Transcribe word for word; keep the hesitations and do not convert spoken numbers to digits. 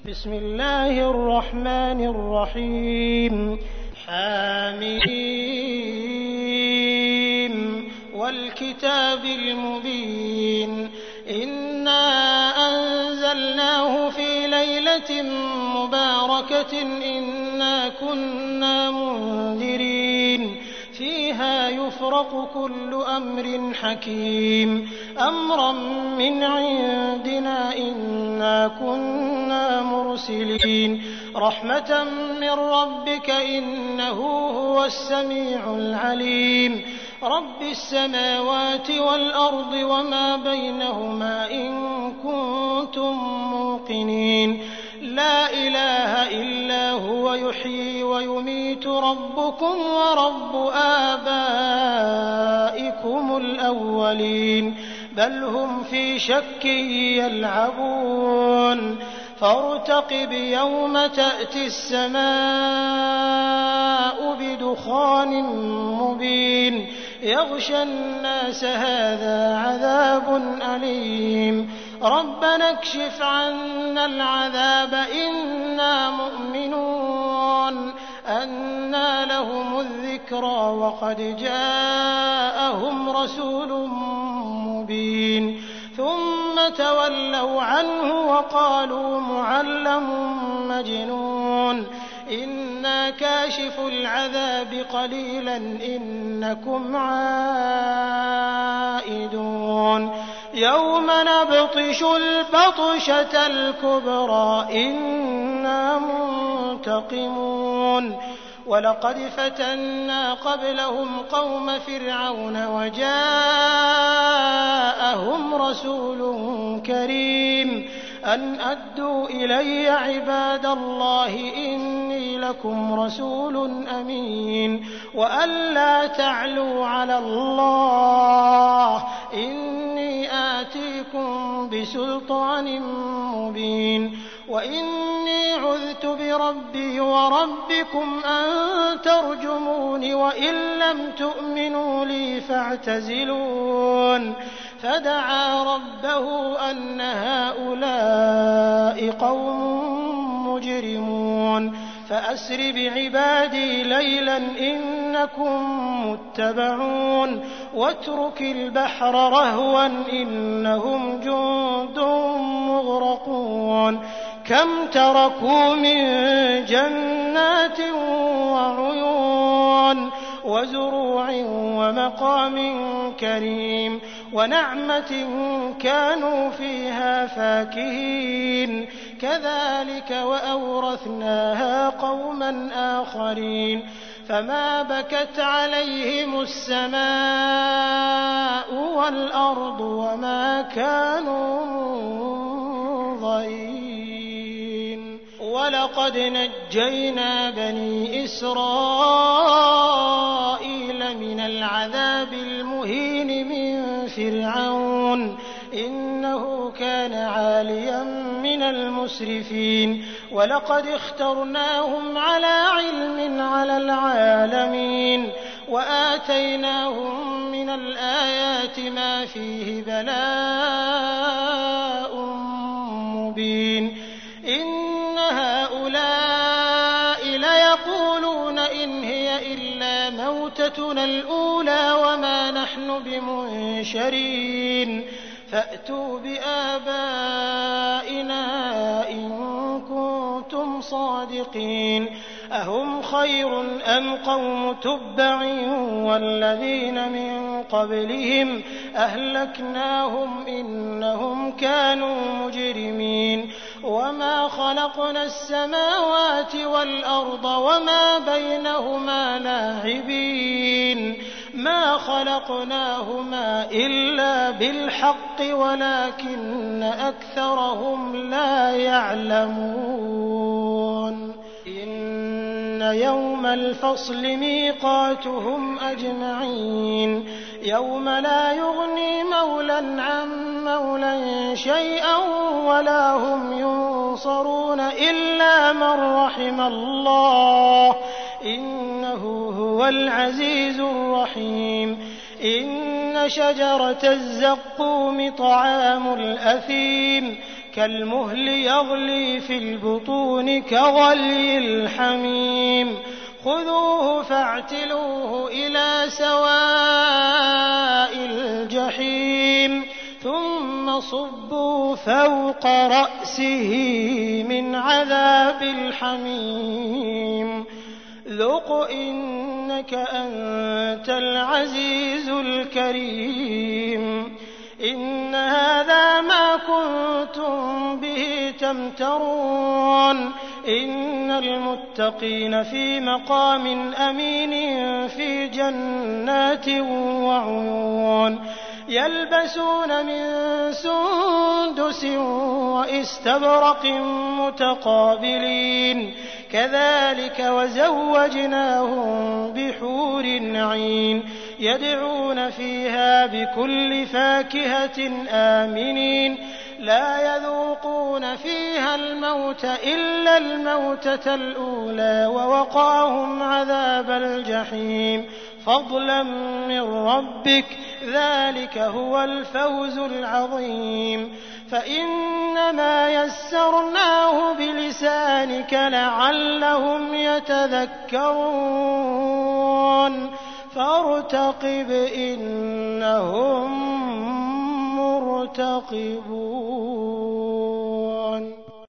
بسم الله الرحمن الرحيم حم والكتاب المبين إنا أنزلناه في ليلة مباركة إنا كنا منذرين فيها يفرق كل أمر حكيم أمرا من عندنا إنا كنا مرسلين رحمة من ربك إنه هو السميع العليم رب السماوات والأرض وما بينهما إن كنتم موقنين لا إله إلا هو يحيي ويميت ربكم ورب آبائكم الأولين بل هم في شك يلعبون فارتقب يوم تأتي السماء بدخان مبين يغشى الناس هذا عذاب أليم ربنا اكشف عنا العذاب إنا مؤمنون أنى لهم الذكرى وقد جاءهم رسول مبين ثم تولوا عنه وقالوا معلم مجنون إنا كاشف العذاب قليلا إنكم عائدون يوم نبطش البطشة الكبرى إنا منتقمون ولقد فتنا قبلهم قوم فرعون وجاءهم رسول كريم أن أدوا إلي عباد الله إني لكم رسول أمين وأن لا تعلوا على الله إني آتيكم بسلطان مبين وإني عذت بربي وربكم أن ترجمون وإن لم تؤمنوا لي فاعتزلون فدعا ربه أن هؤلاء قوم مجرمون فأسر بعبادي ليلا إنكم متبعون واترك البحر رهوا إنهم جند مغرقون كم تركوا من جنات وعيون وزروع ومقام كريم ونعمة كانوا فيها فاكهين كذلك وأورثناها قوما آخرين فما بكت عليهم السماء والأرض وما كانوا منظرين ولقد نجينا بني إسرائيل من العذاب المهين من فرعون إنه كان عاليا من المسرفين ولقد اخترناهم على علم على العالمين وآتيناهم من الآيات ما فيه بلاء مبين إن هؤلاء ليقولون إن هي إلا موتتنا الأولى وما نحن بمنشرين فأتوا بآبائنا إن كنتم صادقين أهم خير أم قوم تبع والذين من قبلهم أهلكناهم إنهم كانوا مجرمين وما خلقنا السماوات والأرض وما بينهما لاعبين ما خلقناهما إلا بالحق ولكن أكثرهم لا يعلمون إن يوم الفصل ميقاتهم أجمعين يوم لا يغني مولى عن مولى شيئا ولا هم ينصرون إلا من رحم الله إنه هو العزيز الرحيم إن شجرة الزقوم طعام الأثيم كالمهل يغلي في البطون كغلي الحميم خذوه فاعتلوه إلى سواء الجحيم ثم صبوا فوق رأسه من عذاب الحميم ذق إنك أنت العزيز الكريم إن هذا ما كنتم به تمترون إن المتقين في مقام أمين في جنات وعيون يلبسون من سندس وإستبرق متقابلين كذلك وزوجناهم بحور عين يدعون فيها بكل فاكهة آمنين لا يذوقون فيها الموت إلا الموتة الأولى ووقاهم عذاب الجحيم فضلا من ربك ذلك هو الفوز العظيم فإنما يسرناه بلسانك لعلهم يتذكرون فارتقب إنهم مرتقبون